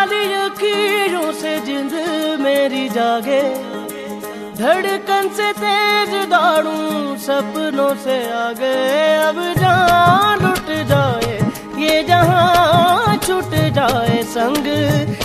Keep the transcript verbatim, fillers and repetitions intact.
वाली अखियों से जिंद मेरी जागे, धड़कन से तेज दौड़ूं सपनों से आगे। अब जान लुट जाए ये जहां छूट जाए संग,